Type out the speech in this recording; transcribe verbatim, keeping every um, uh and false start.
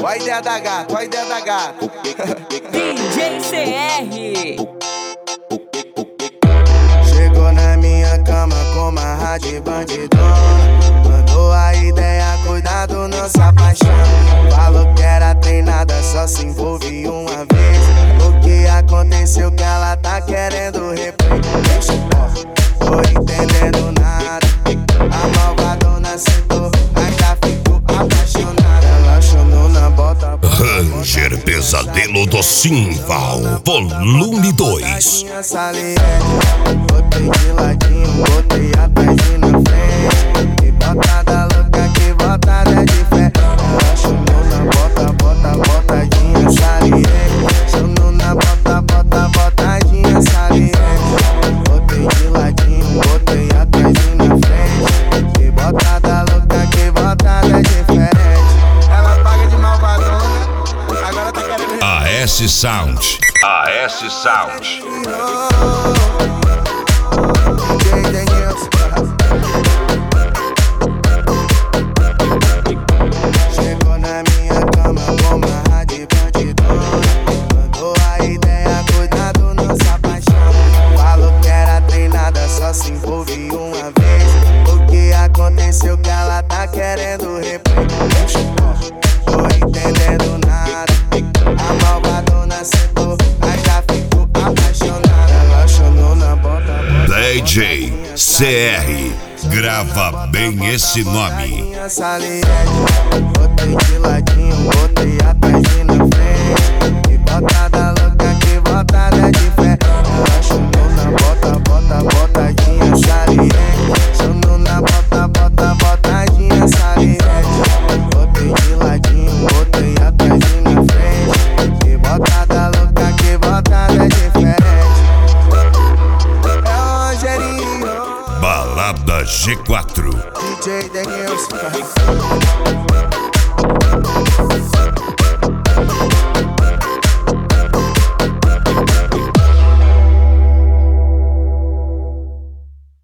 Ó a ideia da gata, ó a ideia da gata. D J C R. Chegou na minha cama com uma rádio bandidona. Mandou a ideia, cuidado, não se apaixona. Falou que era treinada, só se envolve uma vez. O que aconteceu que ela tá querendo replay. Tô entendendo nada. A malvadona sentou, ainda ficou apaixonada. Ela chamou na bota. Ranger Pesadelo do Simval, volume dois. Botei de ladinho, botei atrás e na frente. E botada louca, que botada de fé. Ela chamou na bota, bota, botadinha saliente. Chamou na bota, bota, botadinha saliente. Botei de ladinho, botei atrás e na frente. Que botada louca, que botada diferente. Ela paga de malvadona, agora tá querendo. A S Sound. A S Sound. Chegou na minha cama com uma rádio bandidona. Mandou a ideia, cuidado, não se apaixona. Falou que era treinada, só se envolve uma vez. O que aconteceu que ela tá querendo replay. Tô entendendo nada. A malvadona sentou, ainda ficou apaixonada. Ela chamou na bota. D J C R, grava bem esse nome. Botei de ladinho, botei atrás e na frente. Que botada louca, que botada de fé. Ela chamou na bota, bota, botadinha saliente. Chamou na bota, bota, botadinha saliente. Botei de ladinho, botei atrás e na frente. Que botada louca, que botada diferente. É o Rogerinho, Balada G quatro. D J Denilson.